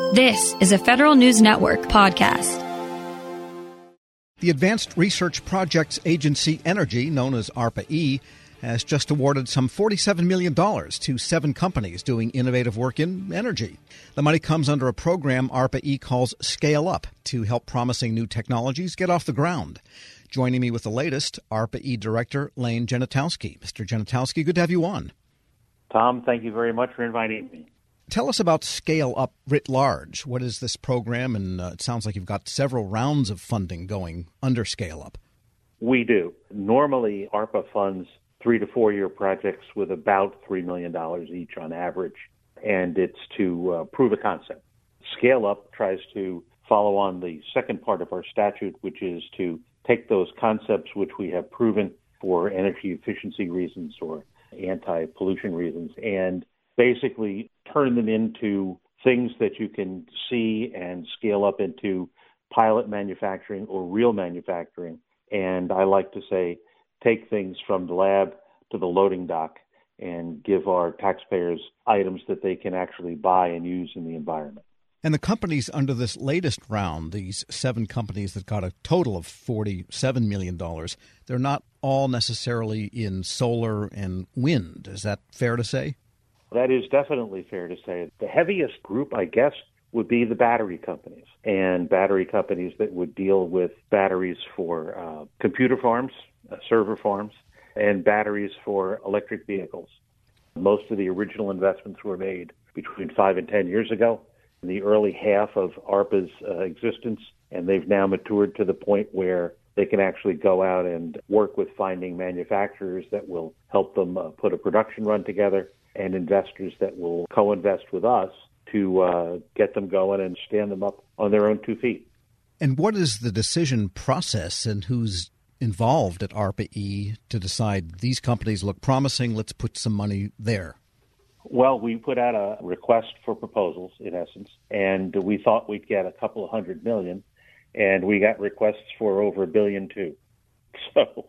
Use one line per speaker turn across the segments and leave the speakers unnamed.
This is a Federal News Network podcast.
The Advanced Research Projects Agency Energy, known as ARPA-E, has just awarded some $47 million to 7 companies doing innovative work in energy. The money comes under a program ARPA-E calls Scale Up to help promising new technologies get off the ground. Joining me with the latest, ARPA-E Director Lane Genetowski. Mr. Genetowski, good to have you on.
Tom, thank you very much for inviting me.
Tell us about Scale Up writ large. What is this program? And it sounds like you've got several rounds of funding going under Scale Up.
We do. Normally, ARPA funds 3 to 4 year projects with about $3 million each on average, and it's to prove a concept. Scale Up tries to follow on the second part of our statute, which is to take those concepts which we have proven for energy efficiency reasons or anti-pollution reasons and basically turn them into things that you can see and scale up into pilot manufacturing or real manufacturing. And I like to say, take things from the lab to the loading dock and give our taxpayers items that they can actually buy and use in the environment.
And the companies under this latest round, these 7 companies that got a total of $47 million, they're not all necessarily in solar and wind. Is that fair to say?
That is definitely fair to say. The heaviest group, I guess, would be the battery companies, and battery companies that would deal with batteries for computer farms, server farms, and batteries for electric vehicles. Most of the original investments were made between 5 and 10 years ago, in the early half of ARPA's existence, and they've now matured to the point where they can actually go out and work with finding manufacturers that will help them put a production run together and investors that will co-invest with us to get them going and stand them up on their own 2 feet.
And what is the decision process and who's involved at ARPA-E to decide these companies look promising, let's put some money there?
Well, we put out a request for proposals, in essence, and we thought we'd get a couple of $100 million, and we got requests for over $1 billion too. So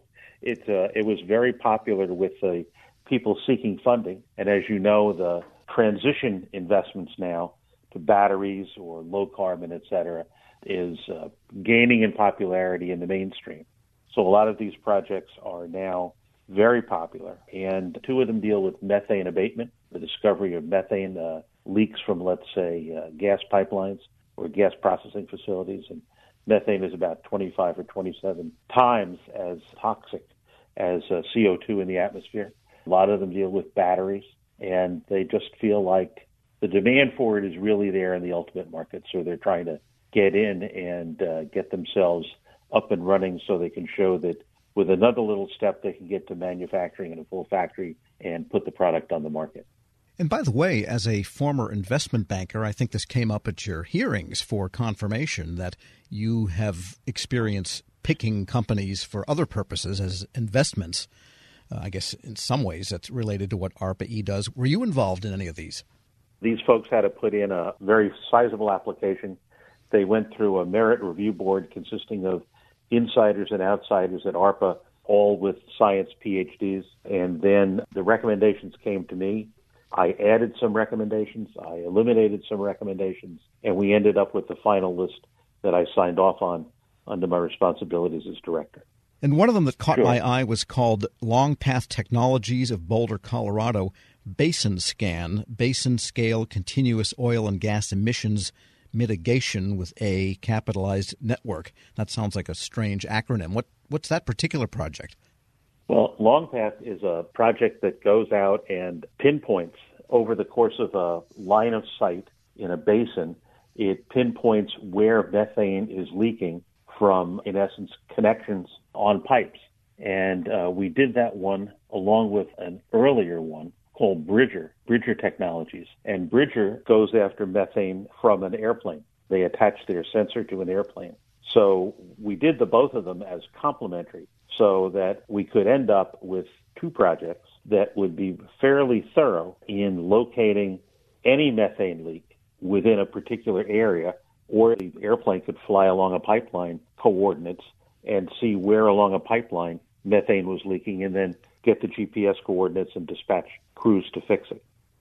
it was very popular with the people seeking funding. And as you know, the transition investments now to batteries or low carbon, et cetera, is gaining in popularity in the mainstream. So a lot of these projects are now very popular. And 2 of them deal with methane abatement, the discovery of methane leaks from, let's say, gas pipelines or gas processing facilities. And methane is about 25 or 27 times as toxic as CO2 in the atmosphere. A lot of them deal with batteries, and they just feel like the demand for it is really there in the ultimate market. So they're trying to get in and get themselves up and running so they can show that with another little step, they can get to manufacturing in a full factory and put the product on the market.
And by the way, as a former investment banker, I think this came up at your hearings for confirmation that you have experience picking companies for other purposes as investments. I guess in some ways that's related to what ARPA-E does. Were you involved in any of these?
These folks had to put in a very sizable application. They went through a merit review board consisting of insiders and outsiders at ARPA, all with science PhDs. And then the recommendations came to me. I added some recommendations. I eliminated some recommendations. And we ended up with the final list that I signed off on under my responsibilities as director.
And one of them that caught my eye was called Long Path Technologies of Boulder, Colorado, Basin Scan, Basin Scale Continuous Oil and Gas Emissions Mitigation with a Capitalized Network. That sounds like a strange acronym. What's that particular project?
Well, LongPath is a project that goes out and pinpoints over the course of a line of sight in a basin. It pinpoints where methane is leaking from, in essence, connections on pipes. And we did that one along with an earlier one called Bridger Technologies. And Bridger goes after methane from an airplane. They attach their sensor to an airplane. So we did the both of them as complementary so that we could end up with 2 projects that would be fairly thorough in locating any methane leak within a particular area, or the airplane could fly along a pipeline coordinates and see where along a pipeline methane was leaking and then get the GPS coordinates and dispatch crews to fix it.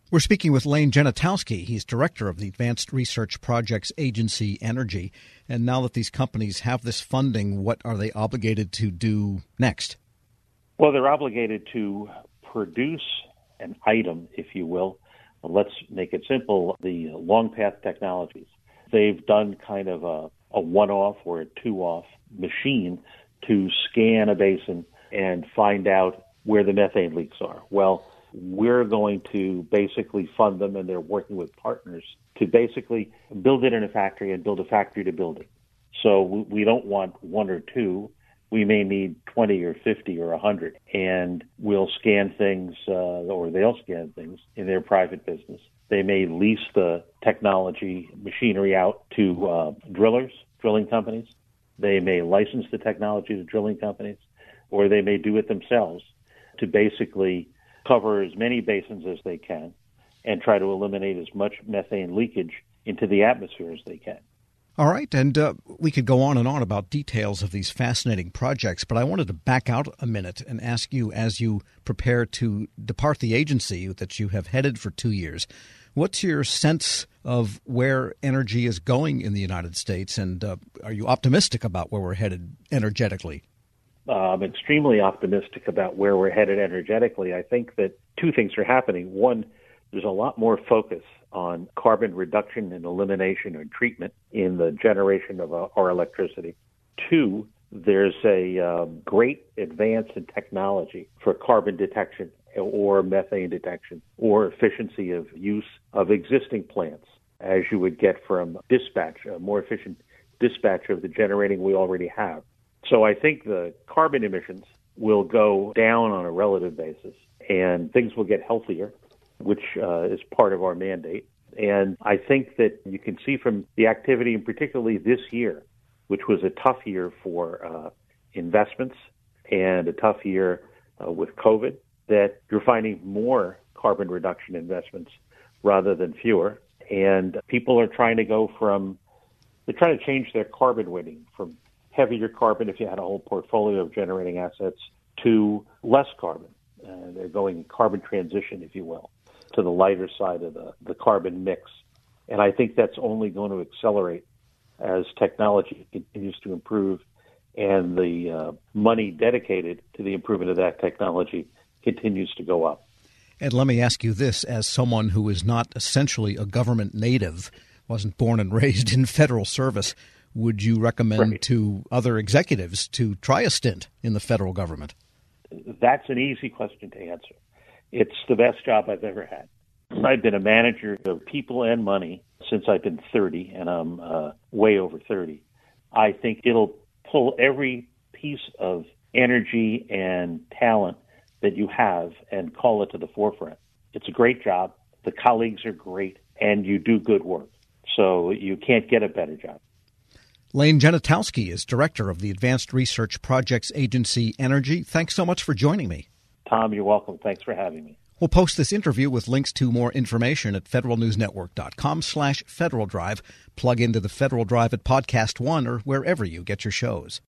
We're speaking with Lane Genetowski. He's director of the Advanced Research Projects Agency Energy. And now that these companies have this funding, what are they obligated to do next?
Well, they're obligated to produce an item, if you will. Let's make it simple, the long path technologies. They've done kind of a one-off or a two-off machine to scan a basin and find out where the methane leaks are. Well, we're going to basically fund them, and they're working with partners to basically build it in a factory and build a factory to build it. So we don't want one or two. We may need 20 or 50 or 100, and we'll scan things, or they'll scan things in their private business. They may lease the technology machinery out to drilling companies. They may license the technology to drilling companies, or they may do it themselves to basically cover as many basins as they can and try to eliminate as much methane leakage into the atmosphere as they can.
All right, and we could go on and on about details of these fascinating projects, but I wanted to back out a minute and ask you, as you prepare to depart the agency that you have headed for 2 years, what's your sense of where energy is going in the United States, and are you optimistic about where we're headed energetically?
I'm extremely optimistic about where we're headed energetically. I think that two things are happening. One, there's a lot more focus on carbon reduction and elimination or treatment in the generation of our electricity. Two, there's a great advance in technology for carbon detection or methane detection or efficiency of use of existing plants, as you would get from dispatch, a more efficient dispatch of the generating we already have. So I think the carbon emissions will go down on a relative basis, and things will get healthier, which is part of our mandate. And I think that you can see from the activity, and particularly this year, which was a tough year for investments and a tough year with COVID, that you're finding more carbon reduction investments rather than fewer. And people are trying to change their carbon weighting from heavier carbon, if you had a whole portfolio of generating assets, to less carbon. They're going carbon transition, if you will, to the lighter side of the carbon mix. And I think that's only going to accelerate as technology continues to improve and the money dedicated to the improvement of that technology continues to go up.
And let me ask you this, as someone who is not essentially a government native, wasn't born and raised in federal service, would you recommend to other executives to try a stint in the federal government?
That's an easy question to answer. It's the best job I've ever had. I've been a manager of people and money since I've been 30, and I'm way over 30. I think it'll pull every piece of energy and talent that you have and call it to the forefront. It's a great job. The colleagues are great, and you do good work. So you can't get a better job.
Lane Genetowski is director of the Advanced Research Projects Agency Energy. Thanks so much for joining me.
Tom, you're welcome. Thanks for having me.
We'll post this interview with links to more information at federalnewsnetwork.com/Federal Drive. Plug into the Federal Drive at Podcast One or wherever you get your shows.